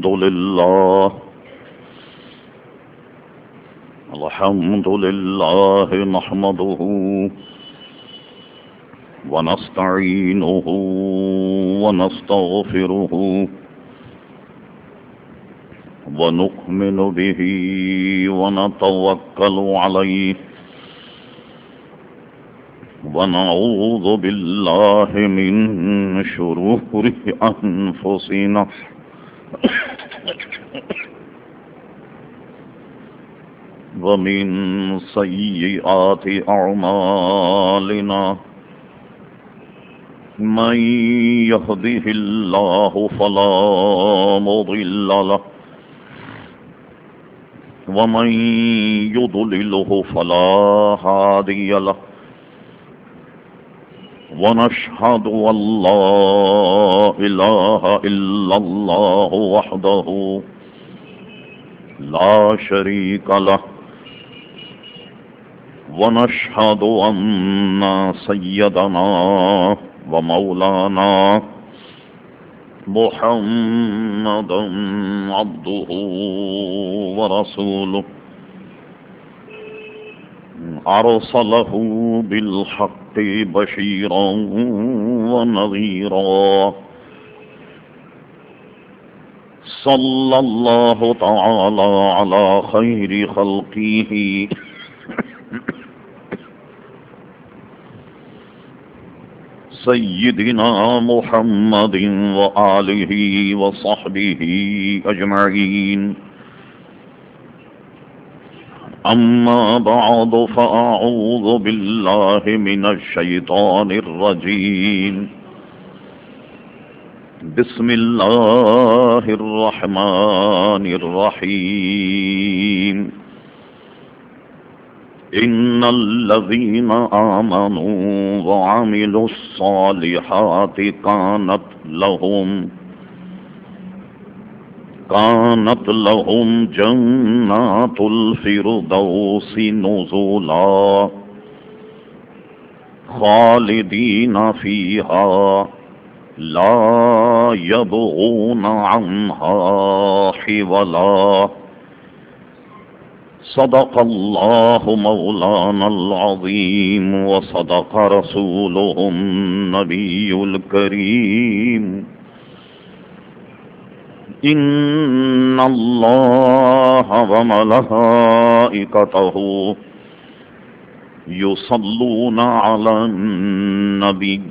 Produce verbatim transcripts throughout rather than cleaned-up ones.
الحمد لله الحمد لله نحمده ونستعينه ونستغفره ونؤمن به ونتوكل عليه ونعوذ بالله من شرور أنفسنا ومن سيئات أعمالنا من يهده الله فلا مضل له ومن يضلله فلا هادي له ونشهد أن لا إله إلا الله وحده لا شريك له ونشهد أن سيدنا ومولانا محمدا عبده ورسوله أرسله بالحق بشيرا ونذيرا صلى الله تعالى على خير خلقه سيدنا محمد وآله وصحبه أجمعين أما بعد فأعوذ بالله من الشيطان الرجيم بسم الله الرحمن الرحيم إن الذين آمنوا وعملوا الصالحات كانت لهم كانت لهم جنات الفردوس نزلا خالدين فيها لا يبغون عنها حولا صدق الله مولانا العظيم وصدق رسوله النبي الكريم إن الله وملائكته يصلون على النبي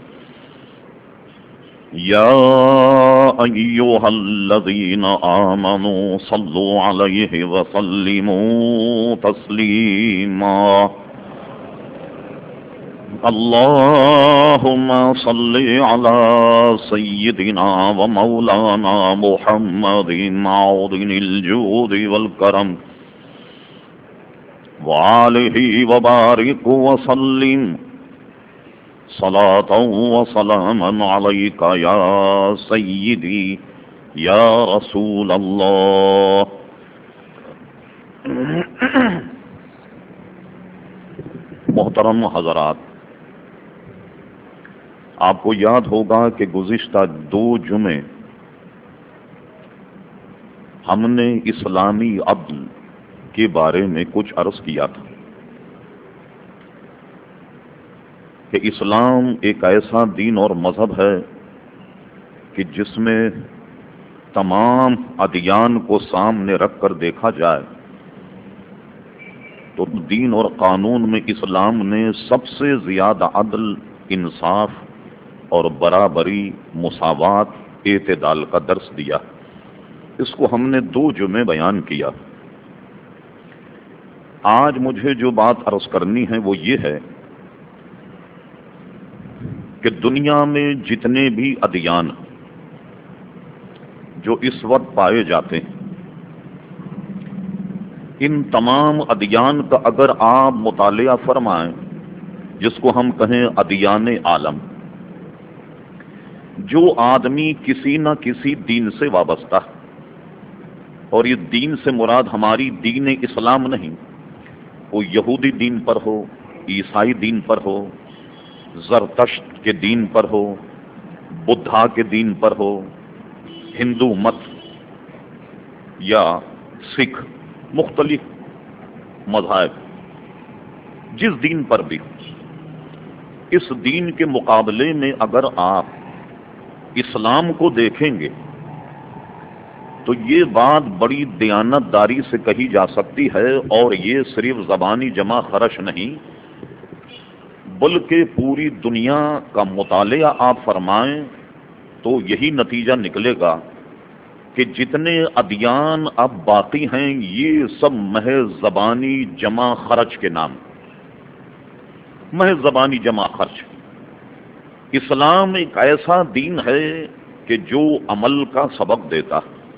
يا أيها الذين آمنوا صلوا عليه وسلموا تسليما اللهم صل على سيدنا ومولانا محمد معدن الجود والكرم وآله وبارك وسلم صلاة وسلاما عليك يا سيدي يا رسول الله محترم حضرات، آپ کو یاد ہوگا کہ گزشتہ دو جمعے ہم نے اسلامی عدل کے بارے میں کچھ عرض کیا تھا کہ اسلام ایک ایسا دین اور مذہب ہے کہ جس میں تمام ادیان کو سامنے رکھ کر دیکھا جائے تو دین اور قانون میں اسلام نے سب سے زیادہ عدل، انصاف اور برابری، مساوات، اعتدال کا درس دیا۔ اس کو ہم نے دو جمعے بیان کیا۔ آج مجھے جو بات عرض کرنی ہے وہ یہ ہے کہ دنیا میں جتنے بھی ادیان جو اس وقت پائے جاتے ہیں، ان تمام ادیان کا اگر آپ مطالعہ فرمائیں، جس کو ہم کہیں ادیان عالم، جو آدمی کسی نہ کسی دین سے وابستہ ہے، اور یہ دین سے مراد ہماری دین اسلام نہیں، وہ یہودی دین پر ہو، عیسائی دین پر ہو، زرتشت کے دین پر ہو، بدھا کے دین پر ہو، ہندو مت، یا سکھ، مختلف مذاہب جس دین پر بھی، اس دین کے مقابلے میں اگر آپ اسلام کو دیکھیں گے تو یہ بات بڑی دیانتداری سے کہی جا سکتی ہے، اور یہ صرف زبانی جمع خرش نہیں بلکہ پوری دنیا کا مطالعہ آپ فرمائیں تو یہی نتیجہ نکلے گا کہ جتنے ادیان اب باقی ہیں یہ سب محض زبانی جمع خرچ کے نام، محض زبانی جمع خرچ۔ اسلام ایک ایسا دین ہے کہ جو عمل کا سبق دیتا،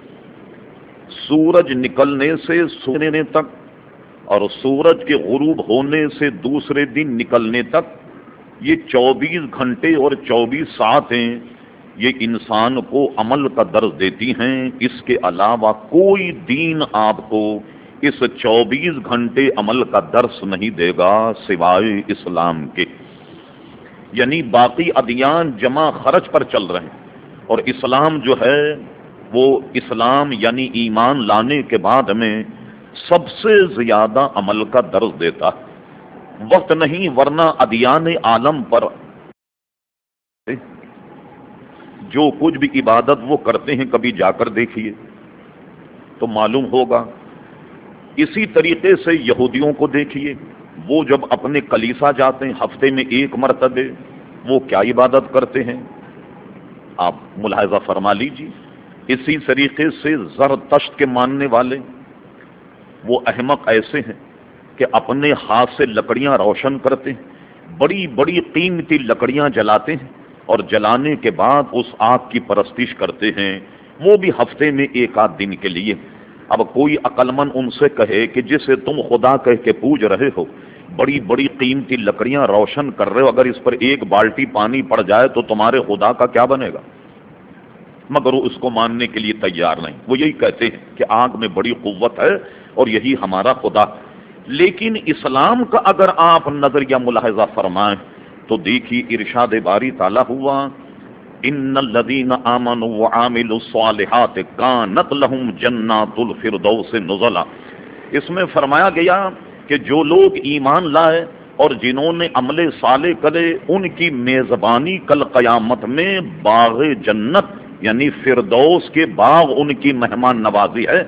سورج نکلنے سے سونے تک اور سورج کے غروب ہونے سے دوسرے دن نکلنے تک یہ چوبیس گھنٹے اور چوبیس ساعتیں یہ انسان کو عمل کا درس دیتی ہیں۔ اس کے علاوہ کوئی دین آپ کو اس چوبیس گھنٹے عمل کا درس نہیں دے گا سوائے اسلام کے، یعنی باقی ادیان جمع خرچ پر چل رہے ہیں، اور اسلام جو ہے وہ اسلام یعنی ایمان لانے کے بعد میں سب سے زیادہ عمل کا درس دیتا۔ وقت نہیں ورنہ ادیان عالم پر جو کچھ بھی عبادت وہ کرتے ہیں کبھی جا کر دیکھیے تو معلوم ہوگا۔ اسی طریقے سے یہودیوں کو دیکھیے، وہ جب اپنے کلیسا جاتے ہیں ہفتے میں ایک مرتبہ، وہ کیا عبادت کرتے ہیں آپ ملاحظہ فرما لیجیے۔ اسی طریقے سے زرتشت کے ماننے والے، وہ احمق ایسے ہیں کہ اپنے ہاتھ سے لکڑیاں روشن کرتے ہیں، بڑی بڑی قیمتی لکڑیاں جلاتے ہیں اور جلانے کے بعد اس آگ کی پرستش کرتے ہیں، وہ بھی ہفتے میں ایک آدھ دن کے لیے۔ اب کوئی عقلمند ان سے کہے کہ جسے تم خدا کہہ کے پوج رہے ہو، بڑی بڑی قیمتی لکڑیاں روشن کر رہے ہو، اگر اس پر ایک بالٹی پانی پڑ جائے تو تمہارے خدا کا کیا بنے گا؟ مگر وہ اس کو ماننے کے لیے تیار نہیں، وہ یہی کہتے ہیں کہ آگ میں بڑی قوت ہے اور یہی ہمارا خدا۔ لیکن اسلام کا اگر آپ نظریہ ملاحظہ فرمائیں تو دیکھیے ارشاد باری تعالیٰ ہوا، ان الذین آمنوا وعاملوا الصالحات کانت لہم جنات الفردوس نزلا۔ اس میں فرمایا گیا کہ جو لوگ ایمان لائے اور جنہوں نے عمل صالح کرے ان کی میزبانی کل قیامت میں باغ جنت یعنی فردوس کے باغ ان کی مہمان نوازی ہے،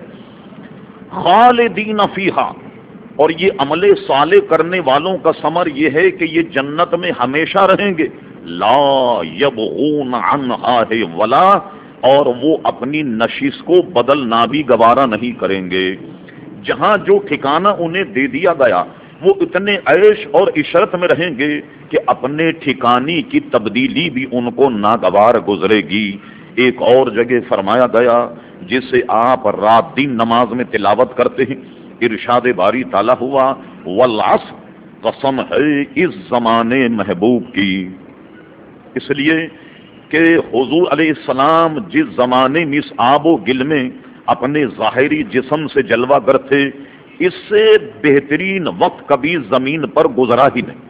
خالدین فیہا، اور یہ عمل صالح کرنے والوں کا ثمر یہ ہے کہ یہ جنت میں ہمیشہ رہیں گے، لا یبغون عنہا ولا، اور وہ اپنی نشست کو بدلنا بھی گوارا نہیں کریں گے۔ جہاں جو ٹھکانہ انہیں دے دیا گیا وہ اتنے عیش اور عشرت میں رہیں گے کہ اپنے ٹھکانے کی تبدیلی بھی ان کو ناگوار گزرے گی۔ ایک اور جگہ فرمایا گیا جسے آپ رات دن نماز میں تلاوت کرتے ہیں، ارشاد باری تعالیٰ ہوا، والعصر، قسم ہے اس زمانے محبوب کی، اس لیے کہ حضور علیہ السلام جس زمانے میں اس آب و گل میں اپنے ظاہری جسم سے جلوہ گر تھے، اس سے بہترین وقت کبھی زمین پر گزرا ہی نہیں۔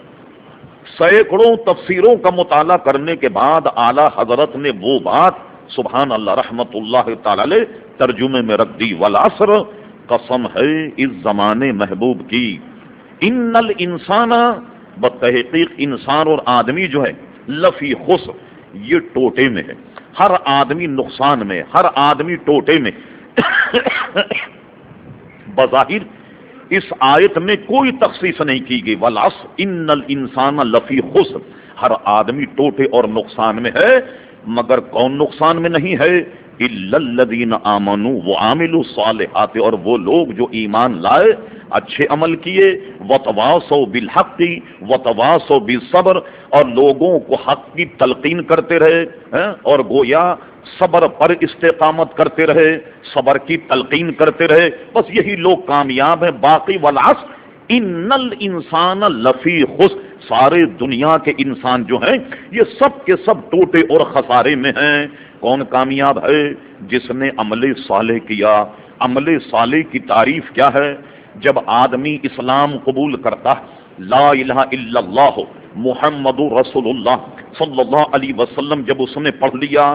سینکڑوں تفسیروں کا مطالعہ کرنے کے بعد اعلی حضرت نے وہ بات سبحان اللہ رحمت اللہ تعالی علیہ ترجمے میں رکھ دی، والعصر، قسم ہے اس زمانے محبوب کی، ان الانسان، بتحقیق انسان اور آدمی جو ہے، لفی خسر، یہ ٹوٹے میں ہے، ہر آدمی نقصان میں، ہر آدمی ٹوٹے میں۔ بظاہر اس آیت میں کوئی تخصیص نہیں کی گئی، والعصر ان الانسان لفی خسر، ہر آدمی ٹوٹے اور نقصان میں ہے، مگر کون نقصان میں نہیں ہے؟ الا الذین آمنوا وعاملوا الصالحات، اور وہ لوگ جو ایمان لائے، اچھے عمل کیے، وتواصوا بالحق وتواصوا بالصبر، اور لوگوں کو حق کی تلقین کرتے رہے اور گویا صبر پر استقامت کرتے رہے، صبر کی تلقین کرتے رہے، بس یہی لوگ کامیاب ہیں۔ باقی والعصر ان الانسان لفی خسر، سارے دنیا کے انسان جو ہیں یہ سب کے سب ٹوٹے اور خسارے میں ہیں۔ کون کامیاب ہے؟ جس نے عمل صالح کیا۔ عمل صالح کی تعریف کیا ہے؟ جب آدمی اسلام قبول کرتا، لا الہ الا اللہ محمد رسول اللہ صلی اللہ علیہ وسلم جب اس نے پڑھ لیا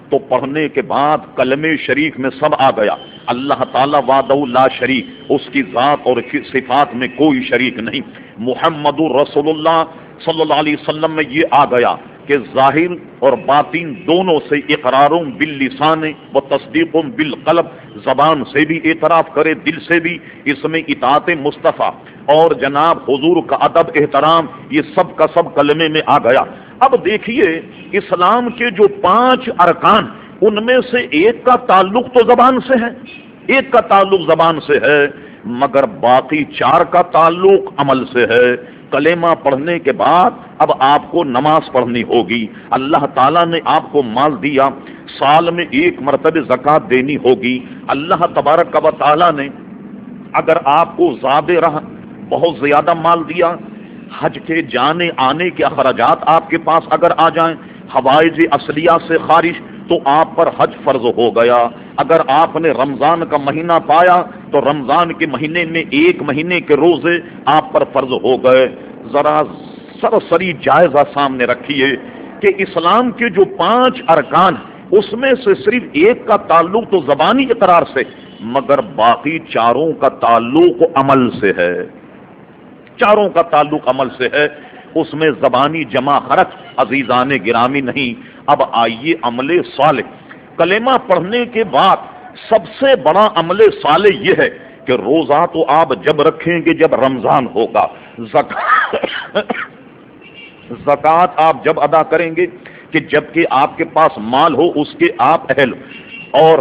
تو پڑھنے کے بعد کلمے شریف میں سب آ گیا، اللہ تعالیٰ وحدہ لا شریک، اس کی ذات اور صفات میں کوئی شریک نہیں، محمد رسول اللہ صلی اللہ علیہ وسلم میں یہ آ گیا کہ ظاہر اور باطن دونوں سے اقراروں باللسان و تصدیقوں بالقلب، زبان سے بھی اعتراف کرے دل سے بھی، اس میں اطاعت مصطفیٰ اور جناب حضور کا ادب احترام، یہ سب کا سب کلمے میں آ گیا۔ اب دیکھیے اسلام کے جو پانچ ارکان، ان میں سے ایک کا تعلق تو زبان سے ہے، ایک کا تعلق زبان سے ہے، مگر باقی چار کا تعلق عمل سے ہے۔ کلمہ پڑھنے کے بعد اب آپ کو نماز پڑھنی ہوگی، اللہ تعالیٰ نے آپ کو مال دیا، سال میں ایک مرتبہ زکوٰۃ دینی ہوگی، اللہ تبارک و تعالیٰ نے اگر آپ کو زیادہ رہا بہت زیادہ مال دیا، حج کے جانے آنے کے اخراجات آپ کے پاس اگر آ جائیں حوائج اصلیہ سے خارج، تو آپ پر حج فرض ہو گیا۔ اگر آپ نے رمضان کا مہینہ پایا تو رمضان کے مہینے میں ایک مہینے کے روزے آپ پر فرض ہو گئے۔ ذرا سرسری جائزہ سامنے رکھیے کہ اسلام کے جو پانچ ارکان اس میں سے صرف ایک کا تعلق تو زبانی اقرار سے، مگر باقی چاروں کا تعلق عمل سے ہے، چاروں کا تعلق عمل سے ہے، اس میں زبانی جمع خرچ عزیزان گرامی نہیں۔ اب آئیے عمل صالح، کلمہ پڑھنے کے بعد سب سے بڑا عمل صالح یہ ہے کہ روزہ تو آپ جب رکھیں گے جب رمضان ہوگا، زکوٰۃ آپ جب ادا کریں گے کہ جب کہ آپ کے پاس مال ہو اس کے آپ اہل، اور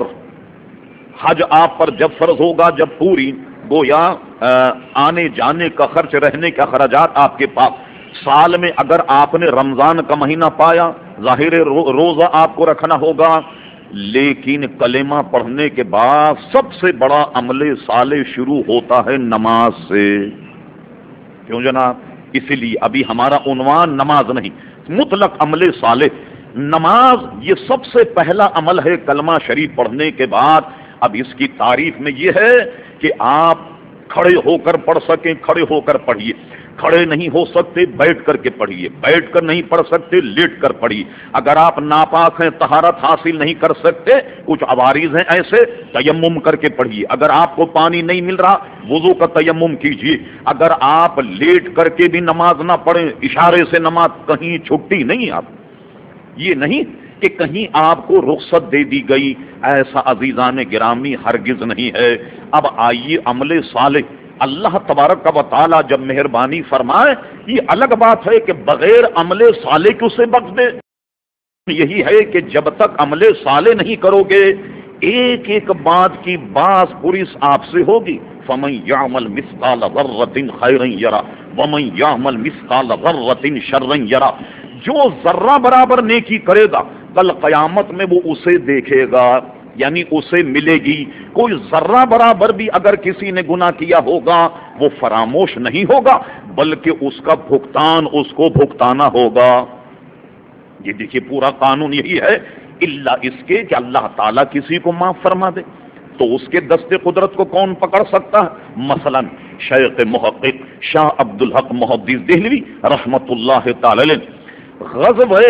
حج آپ پر جب فرض ہوگا جب پوری گویا آنے جانے کا خرچ رہنے کے اخراجات آپ کے پاس، سال میں اگر آپ نے رمضان کا مہینہ پایا ظاہر روزہ آپ کو رکھنا ہوگا، لیکن کلمہ پڑھنے کے بعد سب سے بڑا عمل صالح شروع ہوتا ہے نماز سے۔ کیوں جناب؟ اسی لیے ابھی ہمارا عنوان نماز نہیں، مطلق عمل صالح نماز، یہ سب سے پہلا عمل ہے کلمہ شریف پڑھنے کے بعد۔ اب اس کی تعریف میں یہ ہے کہ آپ کھڑے ہو کر پڑھ سکیں، کھڑے ہو کر پڑھیے، کھڑے نہیں ہو سکتے بیٹھ کر کے پڑھیے، بیٹھ کر نہیں پڑھ سکتے لیٹ کر پڑھیے، اگر آپ ناپاک ہیں طہارت حاصل نہیں کر سکتے، کچھ عوارض ہیں ایسے، تیمم کر کے پڑھیے، اگر آپ کو پانی نہیں مل رہا وضو کا تیمم کیجیے، اگر آپ لیٹ کر کے بھی نماز نہ پڑھیں، اشارے سے نماز، کہیں چھٹی نہیں، آپ یہ نہیں کہ کہیں آپ کو رخصت دے دی گئی، ایسا عزیزان گرامی ہرگز نہیں ہے۔ اب آئیے عمل صالح، اللہ تبارک و تعالی جب مہربانی فرمائے، یہ الگ بات ہے کہ بغیر عمل صالح کے اسے بخش دے، یہی ہے کہ جب تک عمل صالح نہیں کرو گے ایک ایک بات کی باس پولیس آپ سے ہوگی۔ فَمَن يَعْمَلْ مِثْقَالَ ذَرَّةٍ خَيْرًا يَرَهُ وَمَن يَعْمَلْ مِثْقَالَ ذَرَّةٍ شَرًّا يَرَهُ، جو ذرہ برابر نیکی کرے گا کل قیامت میں وہ اسے دیکھے گا، یعنی اسے ملے گی۔ کوئی ذرہ برابر بھی اگر کسی نے گناہ کیا ہوگا وہ فراموش نہیں ہوگا، بلکہ اس کا بھگتان اس کو بھگتانا ہوگا۔ یہ دیکھیے پورا قانون یہی ہے، الا اس کے کہ اللہ تعالیٰ کسی کو معاف فرما دے تو اس کے دست قدرت کو کون پکڑ سکتا ہے؟ مثلا شیخ محقق شاہ عبدالحق محدث دہلوی رحمت اللہ تعالی علیہ غزوہ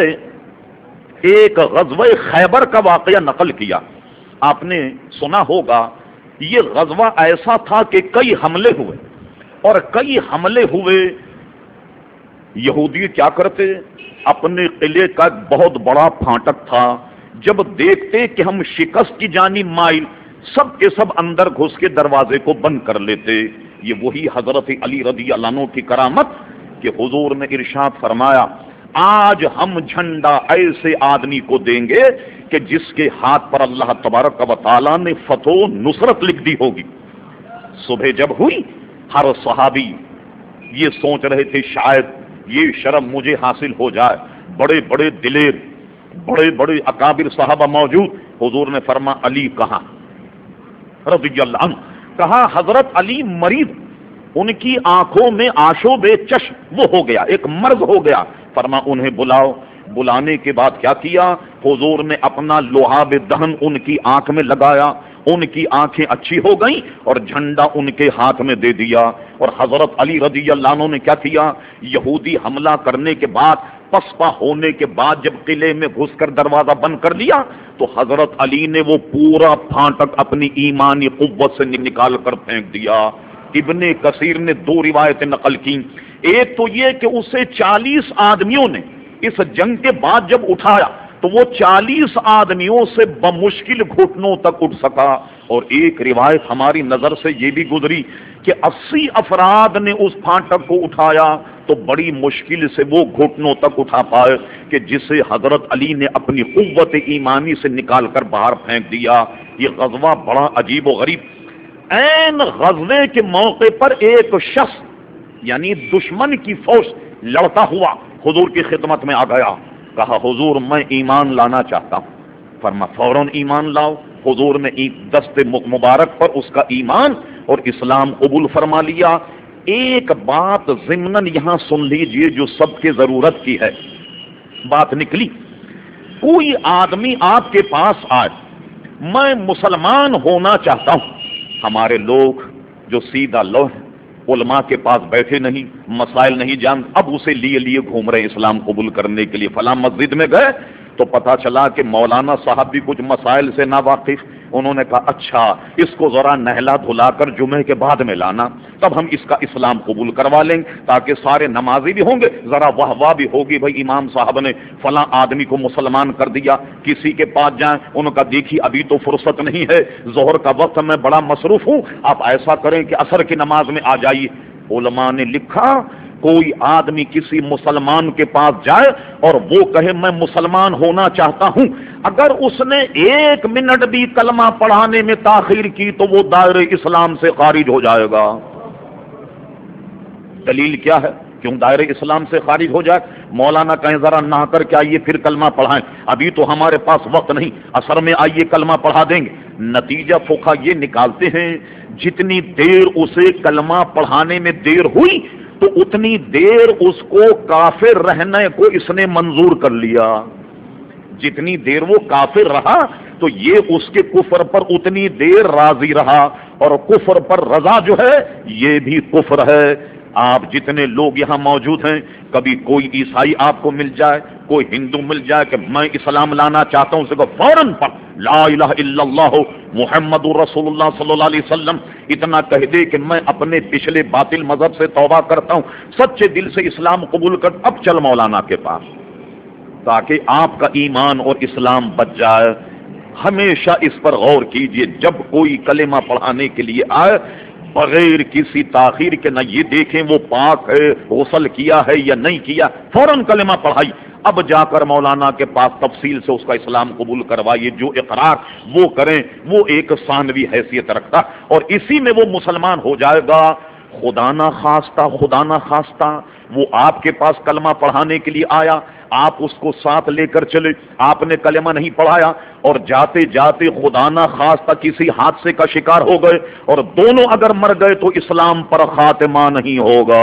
ایک غزوہ خیبر کا واقعہ نقل کیا۔ آپ نے سنا ہوگا یہ غزوہ ایسا تھا کہ کئی حملے ہوئے، اور کئی حملے ہوئے یہودی کیا کرتے، اپنے قلعے کا بہت بڑا پھاٹک تھا، جب دیکھتے کہ ہم شکست کی جانب مائل، سب کے سب اندر گھس کے دروازے کو بند کر لیتے۔ یہ وہی حضرت علی رضی اللہ عنہ کی کرامت کہ حضور نے ارشاد فرمایا آج ہم جھنڈا ایسے آدمی کو دیں گے کہ جس کے ہاتھ پر اللہ تبارک و تعالیٰ نے فتح و نصرت لکھ دی ہوگی۔ صبح جب ہوئی ہر صحابی یہ سوچ رہے تھے شاید یہ شرف مجھے حاصل ہو جائے، بڑے بڑے دلیر بڑے بڑے اکابر صحابہ موجود، حضور نے فرما علی کہاں رضی اللہ عنہ، کہا حضرت علی مریض، ان کی آنکھوں میں آشوب چشم وہ ہو گیا، ایک مرض ہو گیا، فرما انہیں بلاؤ۔ بلانے کے بعد کیا کیا، حضور نے اپنا لعاب دہن ان کی آنکھ میں لگایا، ان کی آنکھیں اچھی ہو گئیں اور جھنڈا ان کے ہاتھ میں دے دیا۔ اور حضرت علی رضی اللہ عنہ نے کیا کیا، یہودی حملہ کرنے کے بعد پسپا ہونے کے بعد جب قلعے میں گھس کر دروازہ بند کر لیا تو حضرت علی نے وہ پورا پھانٹک اپنی ایمانی قوت سے نکال کر پھینک دیا. ابن کثیر نے دو روایتیں نقل کی. ایک تو یہ کہ اسے چالیس آدمیوں نے اس جنگ کے بعد جب اٹھایا تو وہ چالیس آدمیوں سے بمشکل گھٹنوں تک اٹھ سکا. اور ایک روایت ہماری نظر سے یہ بھی گزری کہ اسی افراد نے اس پھانٹک کو اٹھایا تو بڑی مشکل سے وہ گھٹنوں تک اٹھا پائے کہ جسے حضرت علی نے اپنی قوت ایمانی سے نکال کر باہر پھینک دیا. یہ غزوہ بڑا عجیب و غریب. این غزوے کے موقع پر ایک شخص یعنی دشمن کی فوج لڑتا ہوا حضور کی خدمت میں آ گیا. کہا حضور میں ایمان لانا چاہتا ہوں. فرما فوراً ایمان لاؤ. حضور نے دست مبارک پر اس کا ایمان اور اسلام قبول فرما لیا. ایک بات ضمناً یہاں سن لیجئے جو سب کی ضرورت کی ہے. بات نکلی کوئی آدمی آپ کے پاس آئے میں مسلمان ہونا چاہتا ہوں. ہمارے لوگ جو سیدھا لو ہیں علماء کے پاس بیٹھے نہیں مسائل نہیں جان اب اسے لیے لیے گھوم رہے اسلام قبول کرنے کے لیے. فلاں مسجد میں گئے تو پتا چلا کہ مولانا صاحب بھی کچھ مسائل سے ناواقف. انہوں نے کہا اچھا اس کو ذرا نہلا دھلا کر جمعے کے بعد میں لانا تب ہم اس کا اسلام قبول کروا لیں گے تاکہ سارے نمازی بھی ہوں گے ذرا واہ واہ بھی ہوگی بھائی امام صاحب نے فلاں آدمی کو مسلمان کر دیا. کسی کے پاس جائیں انہوں کا دیکھی ابھی تو فرصت نہیں ہے ظہر کا وقت میں بڑا مصروف ہوں آپ ایسا کریں کہ عصر کی نماز میں آ جائیے. علماء نے لکھا کوئی آدمی کسی مسلمان کے پاس جائے اور وہ کہے میں مسلمان ہونا چاہتا ہوں اگر اس نے ایک منٹ بھی کلمہ پڑھانے میں تاخیر کی تو وہ دائرے اسلام سے خارج ہو جائے گا. دلیل کیا ہے کیوں دائرے اسلام سے خارج ہو جائے؟ مولانا کہیں ذرا نہا کر کے آئیے پھر کلمہ پڑھائیں ابھی تو ہمارے پاس وقت نہیں عصر میں آئیے کلمہ پڑھا دیں گے. نتیجہ فقہ یہ نکالتے ہیں جتنی دیر اسے کلمہ پڑھانے میں دیر ہوئی تو اتنی دیر اس کو کافر رہنے کو اس نے منظور کر لیا. جتنی دیر وہ کافر رہا تو یہ اس کے کفر پر اتنی دیر راضی رہا اور کفر پر رضا جو ہے یہ بھی کفر ہے. آپ جتنے لوگ یہاں موجود ہیں کبھی کوئی عیسائی آپ کو مل جائے کوئی ہندو مل جائے کہ میں اسلام لانا چاہتا ہوں اسے کو فوراً پڑھ لا الہ الا اللہ محمد رسول اللہ صلی اللہ علیہ وسلم اتنا کہہ دے کہ میں اپنے پچھلے باطل مذہب سے توبہ کرتا ہوں سچے دل سے اسلام قبول کر اب چل مولانا کے پاس تاکہ آپ کا ایمان اور اسلام بچ جائے. ہمیشہ اس پر غور کیجئے جب کوئی کلمہ پڑھانے کے لیے آئے بغیر کسی تاخیر کے نہ یہ دیکھیں وہ پاک ہے غسل کیا ہے یا نہیں کیا فوراً کلمہ پڑھائی. اب جا کر مولانا کے پاس تفصیل سے اس کا اسلام قبول کروائیے. جو اقرار وہ کریں وہ ایک ثانوی حیثیت رکھتا اور اسی میں وہ مسلمان ہو جائے گا. خدا نہ خواستہ خدا نہ خواستہ وہ آپ کے پاس کلمہ پڑھانے کے لیے آیا آپ اس کو ساتھ لے کر چلے آپ نے کلمہ نہیں پڑھایا اور جاتے جاتے خدا نہ خواستہ کسی حادثے کا شکار ہو گئے اور دونوں اگر مر گئے تو اسلام پر خاتمہ نہیں ہوگا.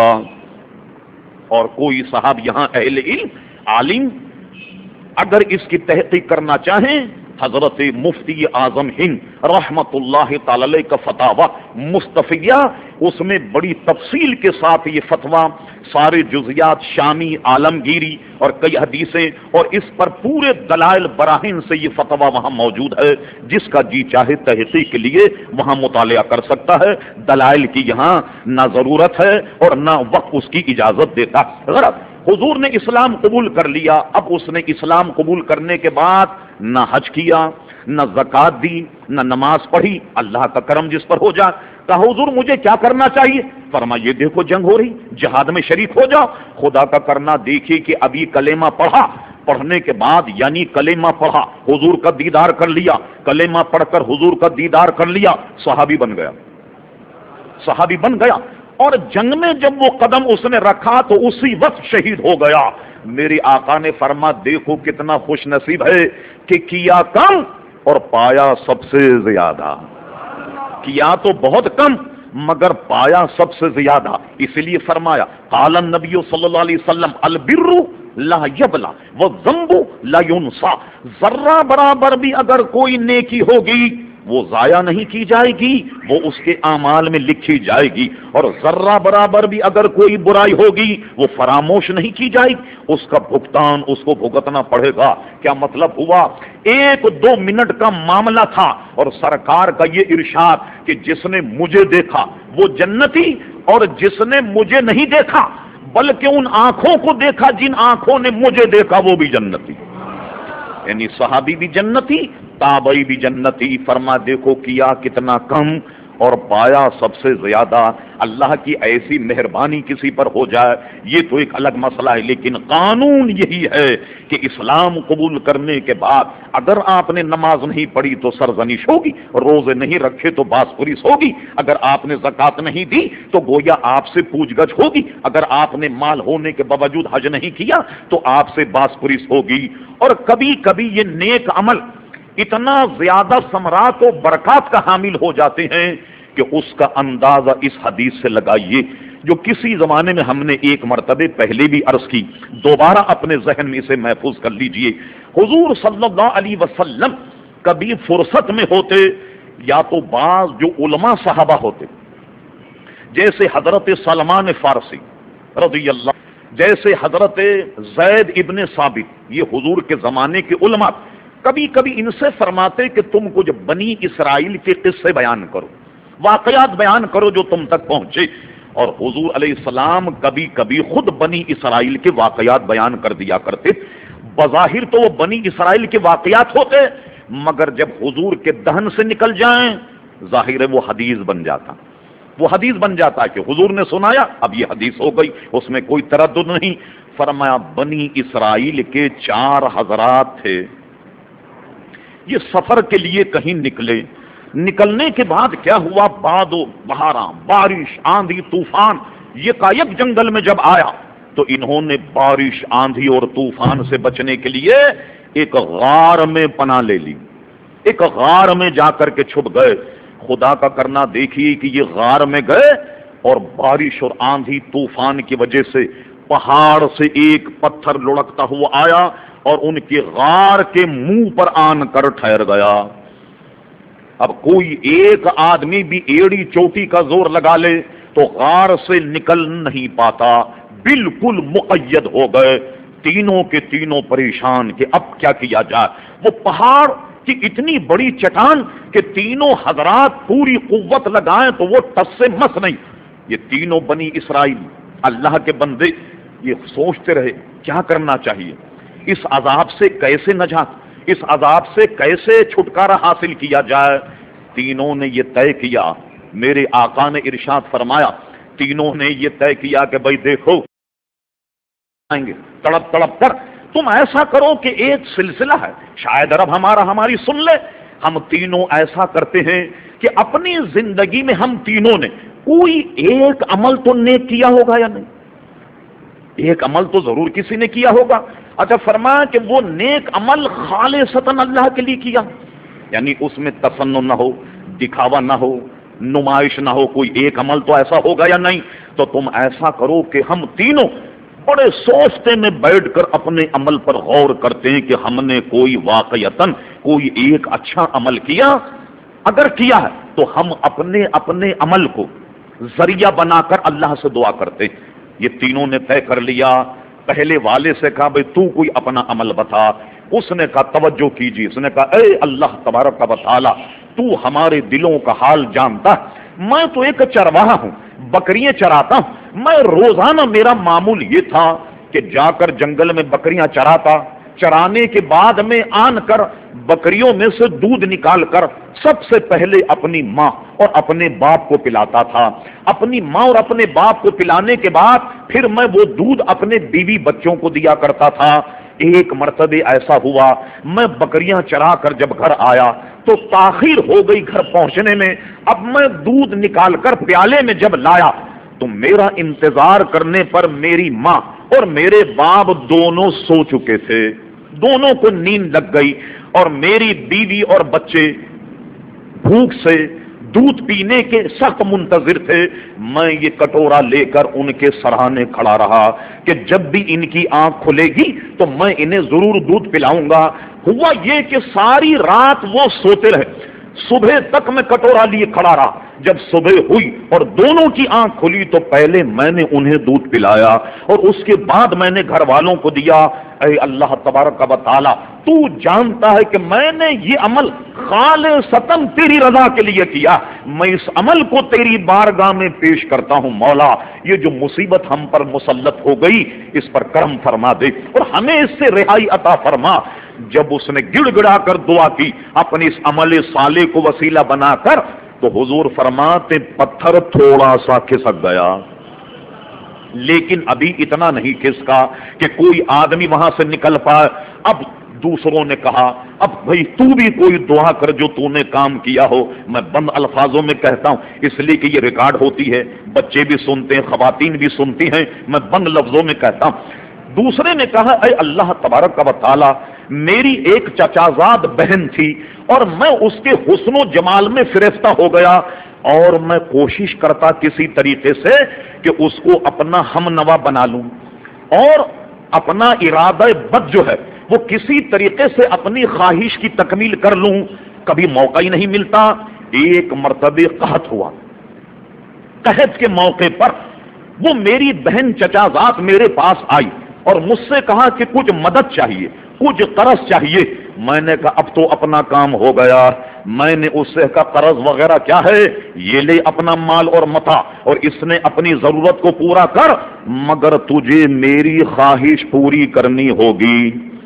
اور کوئی صاحب یہاں اہل علم عالم اگر اس کی تحقیق کرنا چاہیں حضرت مفتی اعظم ہند رحمت اللہ تعالی علیہ کا فتاوی مستفیہ اس میں بڑی تفصیل کے ساتھ یہ فتویٰ سارے جزیات شامی عالمگیری اور کئی حدیثیں اور اس پر پورے دلائل براہین سے یہ فتویٰ وہاں موجود ہے. جس کا جی چاہے تحقیق کے لیے وہاں مطالعہ کر سکتا ہے. دلائل کی یہاں نہ ضرورت ہے اور نہ وقت اس کی اجازت دیتا. غرض حضور نے اسلام قبول کر لیا. اب اس نے اسلام قبول کرنے کے بعد نہ حج کیا نہ زکات دی نہ نماز پڑھی. اللہ کا کرم جس پر ہو جائے. کہا حضور مجھے کیا کرنا چاہیے؟ فرمایا یہ دیکھو جنگ ہو رہی جہاد میں شریک ہو جاؤ. خدا کا کرنا دیکھیے کہ ابھی کلمہ پڑھا پڑھنے کے بعد یعنی کلمہ پڑھا حضور کا دیدار کر لیا کلمہ پڑھ کر حضور کا دیدار کر لیا صحابی بن گیا صحابی بن گیا اور جنگ میں جب وہ قدم اس نے رکھا تو اسی وقت شہید ہو گیا. میرے آقا نے فرما دیکھو کتنا خوش نصیب ہے کہ کیا کم اور پایا سب سے زیادہ. کیا تو بہت کم مگر پایا سب سے زیادہ. اس لیے فرمایا قال النبی صلی اللہ علیہ وسلم البر لا یبلا والذنب لا ینسا. ذرہ برابر بھی اگر کوئی نیکی ہوگی وہ ضائع نہیں کی جائے گی، وہ اس کے اعمال میں لکھی جائے گی، اور ذرہ برابر بھی اگر کوئی برائی ہوگی وہ فراموش نہیں کی جائے گی، اس کا بھگتان اس کو بھگتنا پڑے گا۔ کیا مطلب ہوا؟ ایک دو منٹ کا معاملہ تھا اور سرکار کا یہ ارشاد کہ جس نے مجھے دیکھا وہ جنتی، اور جس نے مجھے نہیں دیکھا بلکہ ان آنکھوں کو دیکھا جن آنکھوں نے مجھے دیکھا وہ بھی جنتی۔ یعنی صحابی بھی جنتی، تابعی بھی جنتی۔ فرما دیکھو کیا کتنا کم اور پایا سب سے زیادہ۔ اللہ کی ایسی مہربانی کسی پر ہو جائے یہ تو ایک الگ مسئلہ ہے، لیکن قانون یہی ہے کہ اسلام قبول کرنے کے بعد اگر آپ نے نماز نہیں پڑھی تو سرزنش ہوگی، روزے نہیں رکھے تو باس پریس ہوگی، اگر آپ نے زکوٰۃ نہیں دی تو گویا آپ سے پوچھ گچھ ہوگی، اگر آپ نے مال ہونے کے باوجود حج نہیں کیا تو آپ سے باس پریس ہوگی۔ اور کبھی کبھی یہ نیک عمل اتنا زیادہ ثمرات و برکات کا حامل ہو جاتے ہیں کہ اس کا اندازہ اس حدیث سے لگائیے جو کسی زمانے میں ہم نے ایک مرتبہ پہلے بھی عرض کی، دوبارہ اپنے ذہن میں اسے محفوظ کر لیجئے۔ حضور صلی اللہ علیہ وسلم کبھی فرصت میں ہوتے یا تو بعض جو علماء صحابہ ہوتے جیسے حضرت سلمان فارسی رضی اللہ، جیسے حضرت زید ابن ثابت، یہ حضور کے زمانے کے علماء، کبھی کبھی ان سے فرماتے کہ تم کچھ بنی اسرائیل کے قصے بیان کرو، واقعات بیان کرو جو تم تک پہنچے، اور حضور علیہ السلام کبھی کبھی خود بنی اسرائیل کے واقعات بیان کر دیا کرتے۔ بظاہر تو وہ بنی اسرائیل کے واقعات ہوتے مگر جب حضور کے دہن سے نکل جائیں ظاہر ہے وہ حدیث بن جاتا، وہ حدیث بن جاتا کہ حضور نے سنایا، اب یہ حدیث ہو گئی، اس میں کوئی تردد نہیں۔ فرمایا بنی اسرائیل کے چار حضرات تھے، یہ سفر کے لیے کہیں نکلے، نکلنے کے بعد کیا ہوا، باد و بہاراں، بارش، آندھی، طوفان یہ کائک جنگل میں جب آیا تو انہوں نے بارش، آندھی اور طوفان سے بچنے کے لیے ایک غار میں پناہ لے لی، ایک غار میں جا کر کے چھپ گئے۔ خدا کا کرنا دیکھیے کہ یہ غار میں گئے اور بارش اور آندھی طوفان کی وجہ سے پہاڑ سے ایک پتھر لڑکتا ہوا آیا اور ان کے غار کے منہ پر آن کر ٹھہر گیا۔ اب کوئی ایک آدمی بھی ایڑی چوٹی کا زور لگا لے تو غار سے نکل نہیں پاتا، بالکل مقید ہو گئے، تینوں کے تینوں پریشان کہ اب کیا کیا جائے۔ وہ پہاڑ کی اتنی بڑی چٹان کہ تینوں حضرات پوری قوت لگائیں تو وہ ٹس سے مس نہیں۔ یہ تینوں بنی اسرائیل اللہ کے بندے یہ سوچتے رہے کیا کرنا چاہیے، اس عذاب سے کیسے نجات، اس عذاب سے کیسے چھٹکارا حاصل کیا جائے۔ تینوں نے یہ طے کیا، میرے آقا نے ارشاد فرمایا، تینوں نے یہ طے کیا کہ بھائی دیکھو آئیں گے تڑپ تڑپ کر، تم ایسا کرو کہ ایک سلسلہ ہے، شاید رب ہمارا ہماری سن لے، ہم تینوں ایسا کرتے ہیں کہ اپنی زندگی میں ہم تینوں نے کوئی ایک عمل تو نیک کیا ہوگا یا نہیں، ایک عمل تو ضرور کسی نے کیا ہوگا۔ اچھا فرمایا کہ وہ نیک عمل خالصتاً اللہ کے لیے کیا، یعنی اس میں تصنع نہ ہو، دکھاوا نہ ہو، نمائش نہ ہو، کوئی ایک عمل تو ایسا ہوگا یا نہیں۔ تو تم ایسا کرو کہ ہم تینوں بڑے سوچتے میں بیٹھ کر اپنے عمل پر غور کرتے ہیں کہ ہم نے کوئی واقعتاً کوئی ایک اچھا عمل کیا، اگر کیا ہے تو ہم اپنے اپنے عمل کو ذریعہ بنا کر اللہ سے دعا کرتے۔ یہ تینوں نے طے کر لیا۔ پہلے والے سے کہا بھئی تو کوئی اپنا عمل بتا، اس نے کہا توجہ کیجیے، اس نے کہا اے اللہ تبارک و تعالی تو ہمارے دلوں کا حال جانتا ہے، میں تو ایک چرواہا ہوں، بکریاں چراتا ہوں، میں روزانہ میرا معمول یہ تھا کہ جا کر جنگل میں بکریاں چراتا، چرانے کے بعد میں آن کر بکریوں میں سے دودھ نکال کر سب سے پہلے اپنی ماں اور اپنے باپ کو پلاتا تھا، اپنی ماں اور اپنے باپ کو پلانے کے بعد پھر میں وہ دودھ اپنے بیوی بچوں کو دیا کرتا تھا۔ ایک مرتبہ ایسا ہوا میں بکریاں چرا کر جب گھر آیا تو تاخیر ہو گئی گھر پہنچنے میں، اب میں دودھ نکال کر پیالے میں جب لایا تو میرا انتظار کرنے پر میری ماں اور میرے باپ دونوں سو چکے تھے، دونوں کو نیند لگ گئی اور میری بیوی اور بچے بھوک سے دودھ پینے کے سخت منتظر تھے۔ میں یہ کٹورا لے کر ان کے سراہنے کھڑا رہا کہ جب بھی ان کی آنکھ کھلے گی تو میں انہیں ضرور دودھ پلاؤں گا۔ ہوا یہ کہ ساری رات وہ سوتے رہے، صبح تک میں کٹورا لیے کھڑا رہا. جب صبح ہوئی اور دونوں کی آنکھ کھلی تو پہلے میں نے انہیں دودھ پلایا اور اس کے بعد میں نے گھر والوں کو دیا. اے اللہ تبارک و تعالی، تو جانتا ہے کہ میں نے یہ عمل خالصتاً تیری رضا کے لیے کیا. میں اس عمل کو تیری بارگاہ میں پیش کرتا ہوں. مولا، یہ جو مصیبت ہم پر مسلط ہو گئی اس پر کرم فرما دے اور ہمیں اس سے رہائی عطا فرما. جب اس نے گڑ گڑا کر دعا کی اپنے اس عمل صالح کو وسیلہ بنا کر، تو حضور فرماتے پتھر تھوڑا سا کھسک گیا، لیکن ابھی اتنا نہیں کھسکا کہ کوئی آدمی وہاں سے نکل پائے. اب دوسروں نے کہا اب بھائی تو بھی کوئی دعا کر جو تو نے کام کیا ہو. میں بند الفاظوں میں کہتا ہوں اس لیے کہ یہ ریکارڈ ہوتی ہے، بچے بھی سنتے ہیں، خواتین بھی سنتی ہیں. میں بند لفظوں میں کہتا ہوں. دوسرے نے کہا اے اللہ تبارک و تعالی، میری ایک چچازاد بہن تھی اور میں اس کے حسن و جمال میں فرفتہ ہو گیا اور میں کوشش کرتا کسی طریقے سے کہ اس کو اپنا ہم نوا بنا لوں اور اپنا ارادہ بد جو ہے وہ کسی طریقے سے اپنی خواہش کی تکمیل کر لوں. کبھی موقع ہی نہیں ملتا. ایک مرتبہ قحط ہوا. قحط کے موقع پر وہ میری بہن چچازاد میرے پاس آئی اور مجھ سے کہا کہ کچھ مدد چاہیے، کچھ قرض چاہیے. میں نے کہا اب تو اپنا کام ہو گیا. میں نے اس سے کہا قرض وغیرہ کیا ہے، یہ لے اپنا مال اور متاع اور اس نے اپنی ضرورت کو پورا کر، مگر تجھے میری خواہش پوری کرنی ہوگی.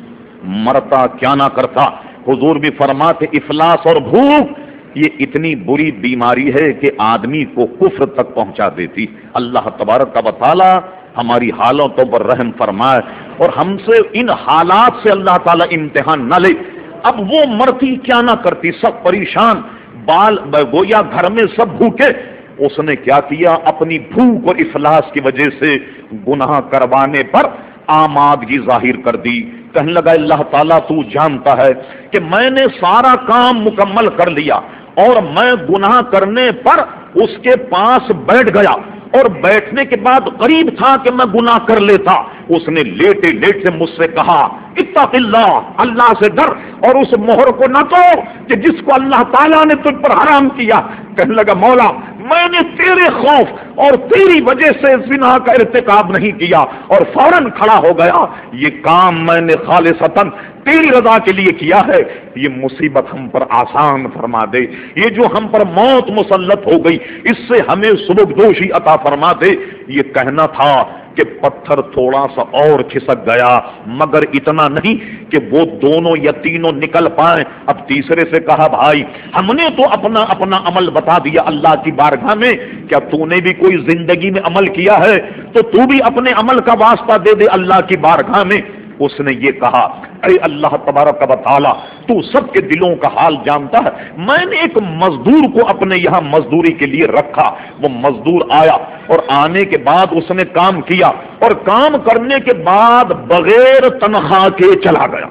مرتا کیا نہ کرتا. حضور بھی فرماتے افلاس اور بھوک یہ اتنی بری بیماری ہے کہ آدمی کو کفر تک پہنچا دیتی. اللہ تبارک و تعالی ہماری حالتوں پر رحم فرمائے اور ہم سے ان حالات سے اللہ تعالی امتحان نہ لے. اب وہ مرتی کیا نہ کرتی، سب پریشان، بال گویا گھر میں سب بھوکے. اس نے کیا کیا، اپنی بھوک اور افلاس کی وجہ سے گناہ کروانے پر آمادگی ظاہر کر دی. کہنے لگا اللہ تعالیٰ تو جانتا ہے کہ میں نے سارا کام مکمل کر لیا اور میں گناہ کرنے پر اس کے پاس بیٹھ گیا اور بیٹھنے کے بعد قریب تھا کہ میں گناہ کر لیتا. اس نے لیٹے لیٹے مجھ سے کہا اتق اللہ، اللہ سے ڈر اور اس مہر کو نہ توڑ کہ جس کو اللہ تعالیٰ نے تجھ پر حرام کیا. کہنے لگا مولا میں نے تیرے خوف اور تیری وجہ سے زنا کا ارتکاب نہیں کیا اور فوراً کھڑا ہو گیا. یہ کام میں نے خالصتاً تیری رضا کے لیے کیا ہے. یہ مصیبت ہم پر آسان فرما دے. یہ جو ہم پر موت مسلط ہو گئی اس سے ہمیں سبکدوشی عطا فرما دے. یہ کہنا تھا کہ پتھر تھوڑا سا اور کھسک گیا، مگر اتنا نہیں کہ وہ دونوں یا تینوں نکل پائیں. اب تیسرے سے کہا بھائی ہم نے تو اپنا اپنا عمل بتا دیا اللہ کی بارگاہ میں، کیا تو نے بھی کوئی زندگی میں عمل کیا ہے تو تو بھی اپنے عمل کا واسطہ دے دے اللہ کی بارگاہ میں. اس نے یہ کہا اے اللہ تبارک و تعالی تو سب کے دلوں کا حال جانتا ہے. میں نے ایک مزدور کو اپنے یہاں مزدوری کے لیے رکھا. وہ مزدور آیا اور آنے کے بعد اس نے کام کیا اور کام کرنے کے بعد بغیر تنخواہ کے چلا گیا.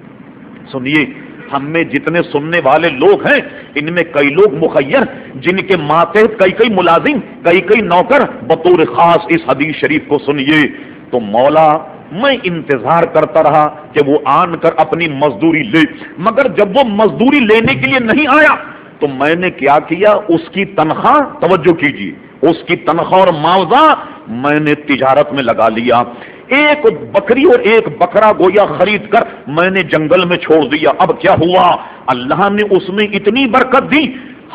سنیے ہم میں جتنے سننے والے لوگ ہیں ان میں کئی لوگ مخیر جن کے ماتحت کئی کئی ملازم کئی کئی نوکر. بطور خاص اس حدیث شریف کو سنیے. تو مولا میں انتظار کرتا رہا کہ وہ آن کر اپنی مزدوری لے، مگر جب وہ مزدوری لینے کے لیے نہیں آیا تو میں نے کیا کیا، اس کی تنخواہ، توجہ کیجیے، اس کی تنخواہ اور معاوضہ میں نے تجارت میں لگا لیا. ایک بکری اور ایک بکرا گویا خرید کر میں نے جنگل میں چھوڑ دیا. اب کیا ہوا، اللہ نے اس میں اتنی برکت دی،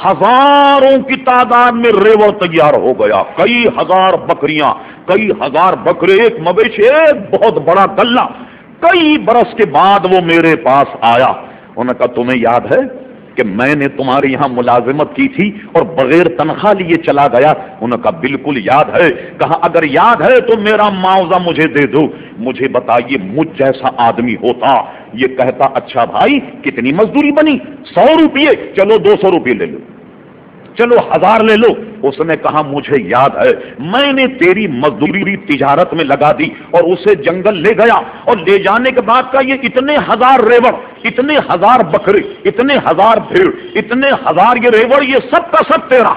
ہزاروں کی تعداد میں ریوڑ تیار ہو گیا. کئی ہزار بکریاں، کئی ہزار بکرے، ایک مویشی، ایک بہت بڑا گلہ. کئی برس کے بعد وہ میرے پاس آیا. انہوں نے کہا تمہیں یاد ہے کہ میں نے تمہارے یہاں ملازمت کی تھی اور بغیر تنخواہ لیے چلا گیا؟ انہوں نے کہا بالکل یاد ہے. کہا اگر یاد ہے تو میرا معاوضہ مجھے دے دو. مجھے بتائیے مجھ جیسا آدمی ہوتا یہ کہتا اچھا بھائی کتنی مزدوری بنی؟ سو روپیے، چلو دو سو روپیے لے لو، چلو ہزار لے لو. اس نے کہا مجھے یاد ہے میں نے تیری مزدوری تجارت میں لگا دی اور اسے جنگل لے گیا اور لے جانے کے بعد کا یہ اتنے ہزار ریوڑ، اتنے ہزار بکرے، اتنے ہزار بھیڑ، اتنے ہزار یہ ریوڑ، یہ سب کا سب تیرا.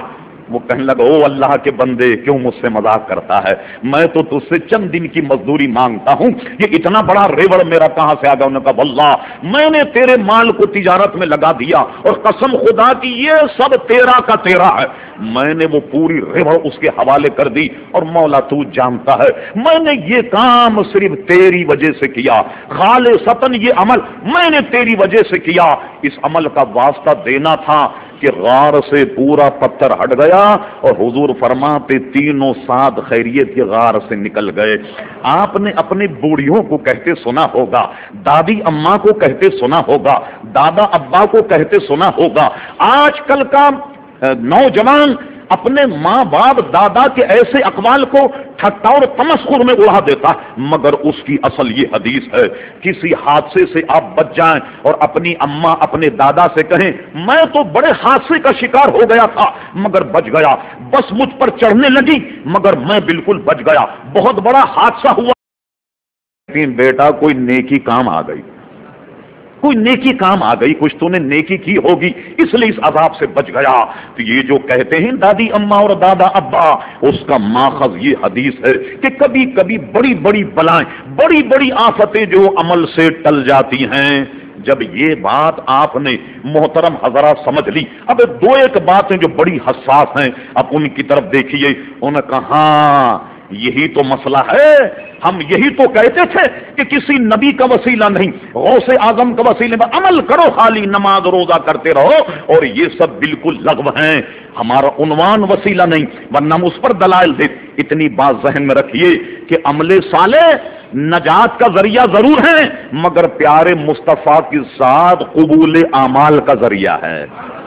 وہ کہنے لگا او اللہ کے بندے کیوں مجھ سے مذاق کرتا ہے، میں تو تجھ سے چند دن کی مزدوری مانگتا ہوں، یہ اتنا بڑا ریوڑ میرا کہاں سے آ گیا؟ انہوں نے کہا واللہ میں نے تیرے مال کو تجارت میں لگا دیا اور قسم خدا کی یہ سب تیرا کا تیرا ہے، میں نے وہ پوری ریوڑ اس کے حوالے کر دی، اور مولا تو جانتا ہے میں نے یہ کام صرف تیری وجہ سے کیا، خالصتاً یہ عمل میں نے تیری وجہ سے کیا۔ اس عمل کا واسطہ دینا تھا کہ غار سے پورا پتھر ہٹ گیا اور حضور فرماتے تینوں ساتھ خیریت کے غار سے نکل گئے۔ آپ نے اپنی بوڑھیوں کو کہتے سنا ہوگا، دادی اماں کو کہتے سنا ہوگا، دادا ابا کو کہتے سنا ہوگا، آج کل کا نوجوان اپنے ماں باپ دادا کے ایسے اقوال کو ٹھٹا اور تمسخر میں اڑا دیتا ہے، مگر اس کی اصل یہ حدیث ہے کسی حادثے سے آپ بچ جائیں اور اپنی اماں اپنے دادا سے کہیں میں تو بڑے حادثے کا شکار ہو گیا تھا مگر بچ گیا، بس مجھ پر چڑھنے لگی مگر میں بالکل بچ گیا، بہت بڑا حادثہ ہوا، لیکن بیٹا کوئی نیکی کام آ گئی، کوئی نیکی کام آ گئی، کچھ تو نے نیکی کی ہوگی اس لیے اس عذاب سے بچ گیا۔ تو یہ جو کہتے ہیں دادی اماں اور دادا ابا، اس کا ماخذ یہ حدیث ہے کہ کبھی کبھی بڑی بڑی بلائیں، بڑی بڑی آفتیں جو عمل سے ٹل جاتی ہیں۔ جب یہ بات آپ نے محترم حضرات سمجھ لی، اب دو ایک باتیں جو بڑی حساس ہیں اب ان کی طرف دیکھیے۔ انہوں نے کہا ہاں یہی تو مسئلہ ہے، ہم یہی تو کہتے تھے کہ کسی نبی کا وسیلہ نہیں، غوث اعظم کا وسیلے پر عمل کرو، خالی نماز روزہ کرتے رہو، اور یہ سب بالکل لغو ہیں، ہمارا عنوان وسیلہ نہیں، ورنہ ہم اس پر دلائل دے۔ اتنی بات ذہن میں رکھیے کہ عمل صالح نجات کا ذریعہ ضرور ہے مگر پیارے مصطفیٰ کی ذات قبول اعمال کا ذریعہ ہے۔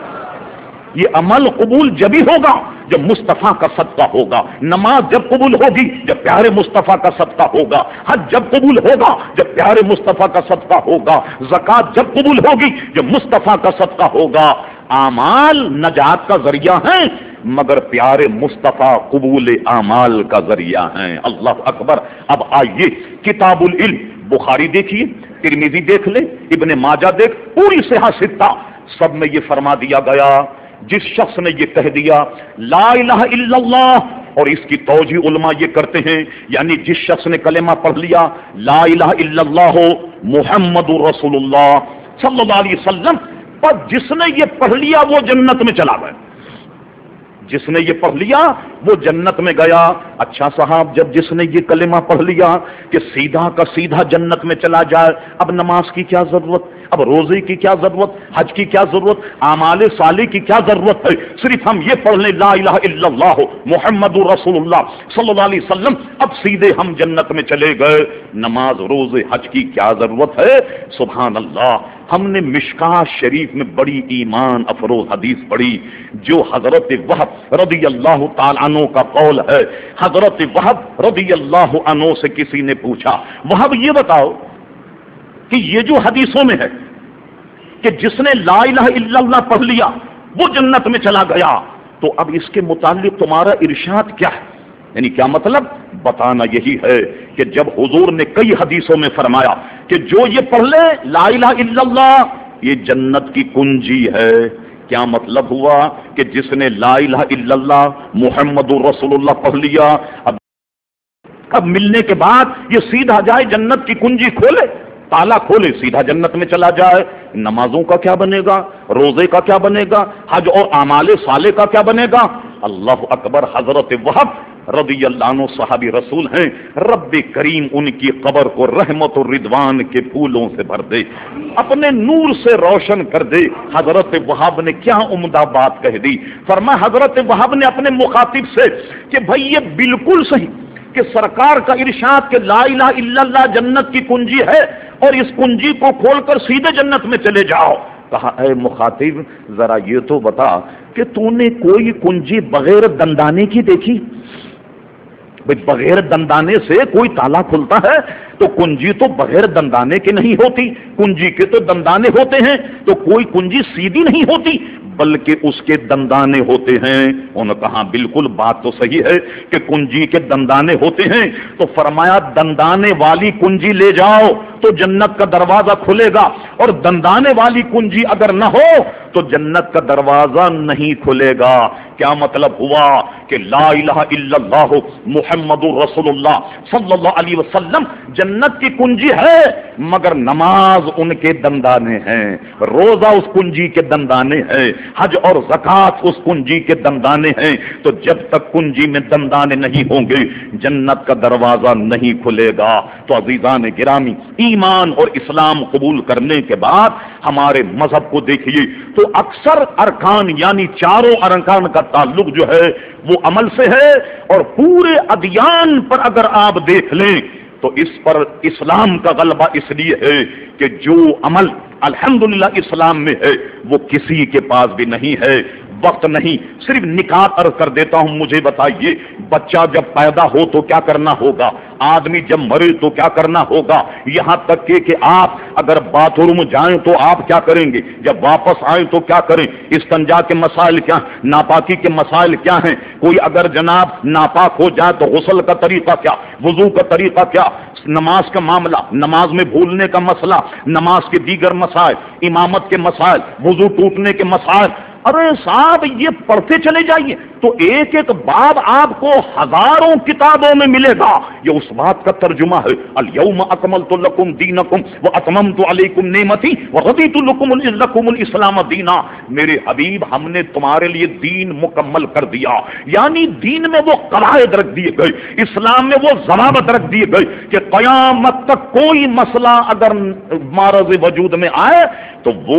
یہ عمل قبول جبھی ہوگا جب مصطفیٰ کا صدقہ ہوگا، نماز جب قبول ہوگی جب پیارے مصطفیٰ کا صدقہ ہوگا، حج جب قبول ہوگا جب پیارے مصطفیٰ کا صدقہ ہوگا، زکوٰۃ جب قبول ہوگی جب مصطفیٰ کا صدقہ ہوگا۔ اعمال نجات کا ذریعہ ہیں مگر پیارے مصطفیٰ قبول اعمال کا ذریعہ ہیں۔ اللہ اکبر۔ اب آئیے کتاب العلم، بخاری دیکھیے، ترمذی دیکھ لیں، ابن ماجہ دیکھ، پوری صحیح ستہ سب میں یہ فرما دیا گیا جس شخص نے یہ کہہ دیا لا الہ الا اللہ، اور اس کی توجیہ علماء یہ کرتے ہیں یعنی جس شخص نے کلمہ پڑھ لیا لا الہ الا اللہ محمد رسول اللہ صلی اللہ علیہ وسلم، پر جس نے یہ پڑھ لیا وہ جنت میں چلا گیا، جس نے یہ پڑھ لیا وہ جنت میں گیا۔ اچھا صاحب، جب جس نے یہ کلمہ پڑھ لیا کہ سیدھا کا سیدھا جنت میں چلا جائے، اب نماز کی کیا ضرورت، اب روزے کی کیا ضرورت، حج کی کیا ضرورت، اعمال صالح کی کیا ضرورت ہے، صرف ہم یہ پڑھ لیں لا الہ الا اللہ محمد رسول اللہ صلی اللہ علیہ وسلم، اب سیدھے ہم جنت میں چلے گئے، نماز روزے حج کی کیا ضرورت ہے؟ سبحان اللہ۔ ہم نے مشکاۃ شریف میں بڑی ایمان افروز حدیث پڑھی جو حضرت وہب رضی اللہ تعالی عنہ کا قول ہے۔ حضرت وہب رضی اللہ عنہ سے کسی نے پوچھا وہب یہ بتاؤ کہ یہ جو حدیثوں میں ہے کہ جس نے لا الہ الا اللہ پڑھ لیا وہ جنت میں چلا گیا، تو اب اس کے متعلق تمہارا ارشاد کیا ہے؟ یعنی کیا مطلب؟ بتانا یہی ہے کہ جب حضور نے کئی حدیثوں میں فرمایا کہ جو یہ پڑھ لے لا الہ الا اللہ یہ جنت کی کنجی ہے، کیا مطلب ہوا کہ جس نے لا الہ الا اللہ محمد رسول اللہ پڑھ لیا اب اب ملنے کے بعد یہ سیدھا جائے جنت کی کنجی کھولے، تالا کھولے، سیدھا جنت میں چلا جائے، نمازوں کا کیا بنے گا، روزے کا کیا بنے گا، حج اور اعمال صالح کا کیا بنے گا؟ اللہ اکبر۔ حضرت وہب رضی اللہ عنہ صحابی رسول ہیں، رب کریم ان کی قبر کو رحمت و رضوان کے پھولوں سے بھر دے، اپنے نور سے روشن کر دے۔ حضرت وہب نے کیا عمدہ بات کہہ دی، فرمایا حضرت وہب نے اپنے مخاطب سے کہ بھائی یہ بالکل صحیح کہ سرکار کا ارشاد کہ لا الہ الا اللہ جنت کی کنجی ہے اور اس کنجی کو کھول کر سیدھے جنت میں چلے جاؤ۔ کہا اے مخاطب ذرا یہ تو بتا کہ تو نے کوئی کنجی بغیر دندانے کی دیکھی؟ بھئی بغیر دندانے سے کوئی تالا کھلتا ہے تو کنجی تو بغیر دندانے کے نہیں ہوتی، کنجی کے تو دندانے ہوتے ہیں، تو کوئی کنجی سیدھی نہیں ہوتی بلکہ اس کے دندانے ہوتے ہیں۔ انہوں نے کہا بالکل بات تو صحیح ہے کہ کنجی کے دندانے ہوتے ہیں، تو فرمایا دندانے والی کنجی لے جاؤ تو جنت کا دروازہ کھلے گا، اور دندانے والی کنجی اگر نہ ہو تو جنت کا دروازہ نہیں کھلے گا۔ کیا مطلب ہوا کہ لا الہ الا اللہ محمد رسول اللہ صلی اللہ علیہ وسلم جنت کی کنجی ہے، مگر نماز ان کے دندانے ہیں، روزہ اس کنجی کے دندانے ہیں، حج اور زکات اس کنجی کے دندانے ہیں۔ تو جب تک کنجی میں دندانے نہیں ہوں گے جنت کا دروازہ نہیں کھلے گا۔ تو عزیزان گرامی، ایمان اور اسلام قبول کرنے کے بعد ہمارے مذہب کو دیکھیے تو اکثر ارکان یعنی چاروں ارکان کا تعلق جو ہے وہ عمل سے ہے، اور پورے ادیان پر اگر آپ دیکھ لیں تو اس پر اسلام کا غلبہ اس لیے ہے کہ جو عمل الحمدللہ اسلام میں ہے وہ کسی کے پاس بھی نہیں ہے۔ وقت نہیں، صرف نکات عرض کر دیتا ہوں، مجھے بتائیے بچہ جب پیدا ہو تو کیا کرنا ہوگا، آدمی جب مرے تو کیا کرنا ہوگا، یہاں تک کہ, کہ آپ اگر باتھ روم جائیں تو آپ کیا کریں گے، جب واپس آئیں تو کیا کریں، استنجا کے مسائل کیا، ناپاکی کے مسائل کیا ہیں، کوئی اگر جناب ناپاک ہو جائے تو غسل کا طریقہ کیا، وضو کا طریقہ کیا، نماز کا معاملہ، نماز میں بھولنے کا مسئلہ، نماز کے دیگر مسائل، امامت کے مسائل، وضو ٹوٹنے کے مسائل۔ ارے صاحب یہ پڑھتے چلے جائیے تو ایک ایک باب آپ کو ہزاروں کتابوں میں ملے گا۔ یہ اس بات کا ترجمہ ہے الیوم اکملت لکم دینکم واتممت علیکم نعمتی ورضیت لکم لکم الاسلام دینا۔ میرے حبیب ہم نے تمہارے لیے دین مکمل کر دیا، یعنی دین میں وہ قواعد رکھ دیے گئے، اسلام میں وہ ضوابط رکھ دیے گئے کہ قیامت تک کوئی مسئلہ اگر معرض وجود میں آئے تو وہ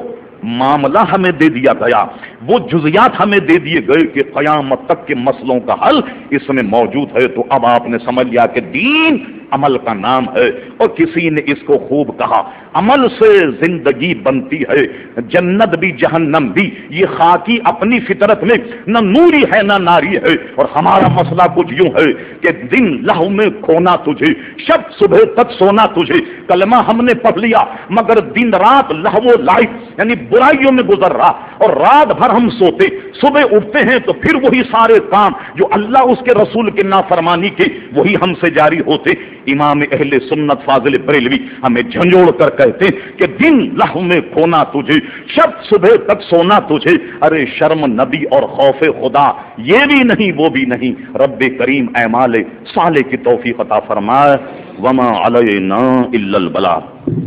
معاملہ ہمیں دے دیا گیا، وہ جزیات ہمیں دے دیے گئے کہ قیامت تک کے مسئلوں کا حل اس میں موجود ہے۔ تو اب آپ نے سمجھ لیا کہ دین عمل کا نام ہے، اور کسی نے اس کو خوب کہا عمل سے زندگی بنتی ہے، جنت بھی جہنم بھی، یہ خاکی اپنی فطرت میں نہ نوری ہے نہ ناری ہے۔ اور ہمارا مسئلہ کچھ یوں ہے کہ دن لہو میں کھونا تجھے، شب صبح تک سونا تجھے، کلمہ ہم نے پڑھ لیا مگر دن رات لہو لائی یعنی برائیوں میں گزر رہا، اور رات بھر ہم سوتے، صبح اٹھتے ہیں تو پھر وہی سارے کام جو اللہ اس کے رسول کے نافرمانی کے وہی ہم سے جاری ہوتے۔ امام اہل سنت فاضل بریلوی ہمیں جھنجھوڑ کر کہتے ہیں کہ دن لہو میں کھونا تجھے، شب صبح تک سونا تجھے، ارے شرم نبی اور خوف خدا یہ بھی نہیں وہ بھی نہیں۔ رب کریم اعمال صالح کی توفیق عطا فرمائے۔ وما علینا الا البلاغ۔